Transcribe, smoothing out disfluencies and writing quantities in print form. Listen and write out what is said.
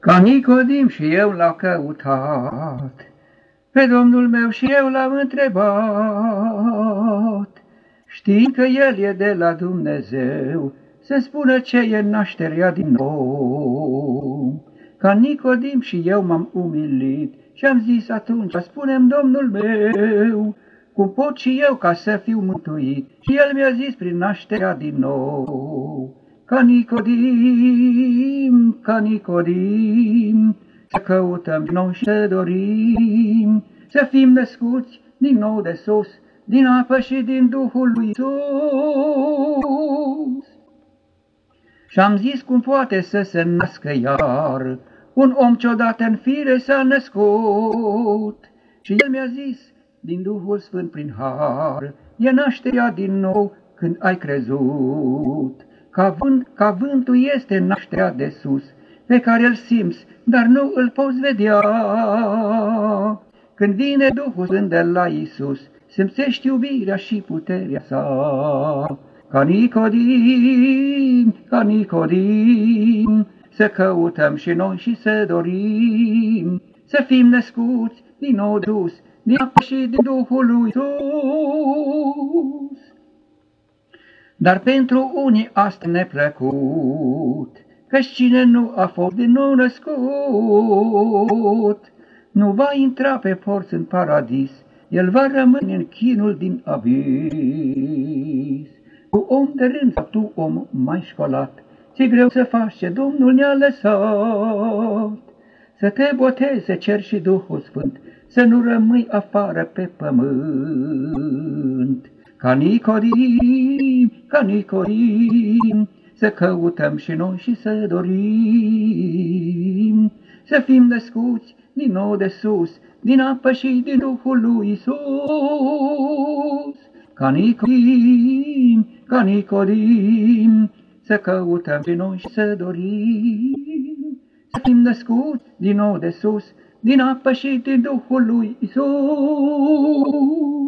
Ca Nicodim și eu l-au căutat, pe Domnul meu și eu l-am întrebat, știind că El e de la Dumnezeu, să spună ce e nașterea din nou. Ca Nicodim și eu m-am umilit și am zis atunci, spune-mi, Domnul meu, cum pot și eu ca să fiu mântuit? Și El mi-a zis prin nașterea din nou. Ca Nicodim, să căutăm noi și să dorim, să fim născuți din nou de sus, din apă și din Duhul lui Iisus. Și-am zis cum poate să se nască iar un om ce odată în fire s-a născut. Și El mi-a zis, din Duhul Sfânt prin har, e nașterea din nou când ai crezut. Ca vântul este nașterea de sus, pe care îl simți, dar nu îl poți vedea. Când vine Duhul Sfânt de la Iisus, simțești iubirea și puterea sa. Ca Nicodim, să căutăm și noi și să dorim, să fim născuți din nou de sus, din apă și din Duhul lui Iisus. Dar pentru unii asta neplăcut, căci cine nu a fost din nou născut, nu va intra pe porți în paradis, el va rămâne în chinul din abis. Tu om de rând sau tu om mai școlat, ți-e greu să faci ce Domnul ne-a lăsat, să te botezi, să ceri și Duhul Sfânt, să nu rămâi afară pe pământ. Ca Nicodim, să căutăm și noi și să dorim, să fim născuți din nou de sus, din apă și din Duhul lui Iisus. Ca Nicodim, să căutăm și noi și să dorim, să fim născuți din nou de sus, din apă și din Duhul lui Iisus.